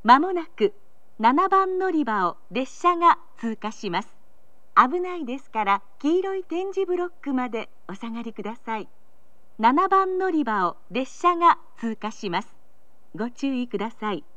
まもなく7番乗り場を列車が通過します。危ないですから黄色い点字ブロックまでお下がりください。7番乗り場を列車が通過します。ご注意ください。